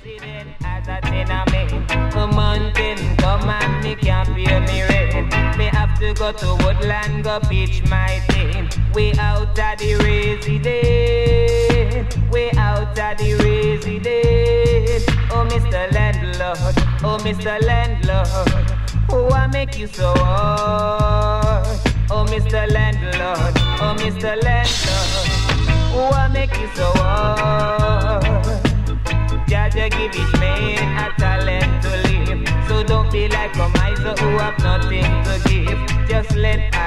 resident as a tenement. A mountain come and me can't pay me rent. Me have to go to Woodland, go pitch my tent. We out of the resident. We out of the resident. Oh, Mr. Landlord. Oh, Mr. Landlord. Oh, I make you so hard. Oh, Mr. Landlord. Oh, Mr. Landlord. Oh, I make you so hard. Jaja give each man a talent to live. So don't be like a miser who have nothing to give. Just let